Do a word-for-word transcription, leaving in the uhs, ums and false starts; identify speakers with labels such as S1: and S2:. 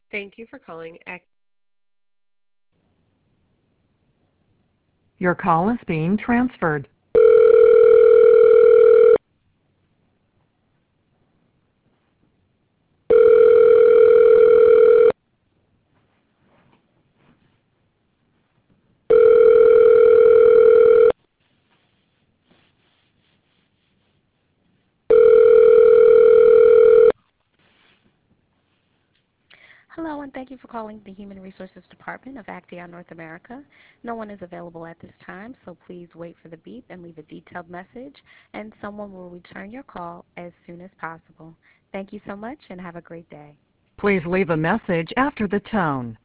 S1: Thank you for calling Ac-
S2: Your call is being transferred.
S3: Hello, and thank you for calling the Human Resources Department of Acteon North America. No one is available at this time, so please wait for the beep and leave a detailed message, and someone will return your call as soon as possible. Thank you so much, and have a great day.
S2: Please leave a message after the tone.